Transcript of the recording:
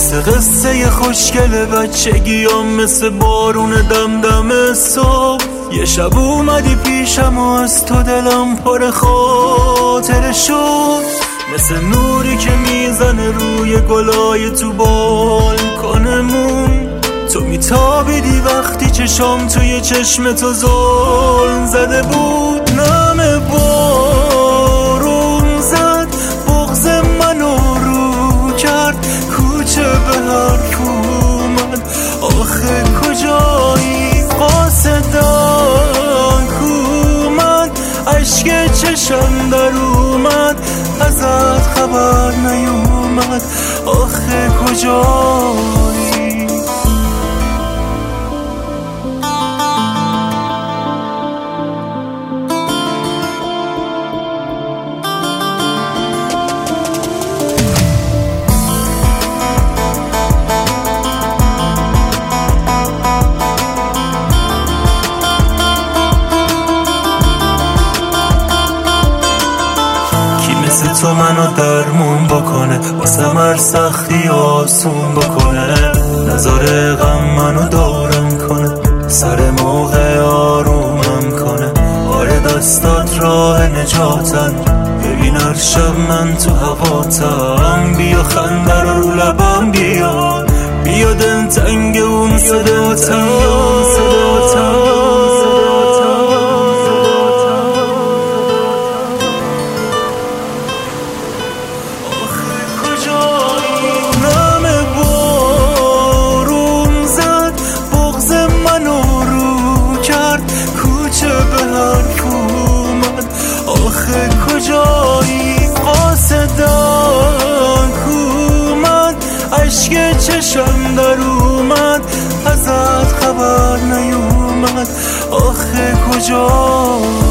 مثل قصه خوشگل بچگیام، مثل بارون دمدم صبح. یه شب اومدی پیشم و از تو دلم پر خاطره شد، مثل نوری که میزنه روی گلای تو بالکنمون. تو میتابیدی وقتی چشام توی چشم تو زل زده بود. نم بارون زد بغض منو رو کرد، کوچه به حرف اومد آخه کجایی قاصدان کومد. عشق چشم در اومد ازت خبر نیومد آخه کجایی. تو منو درمون بکنه، واسم هر سختی آسون بکنه، نذاره غم منو دورم کنه، سر موقع آرومم کنه. آره دستات راه نجاتن، ببین هر شب من تو هواتم. بیا خنده رو لبم بیا دلتنگ اون صداتم. کجایی قاصدان کومد، عشق چشم در اومد ازت خبر نیومد آخه کجایی.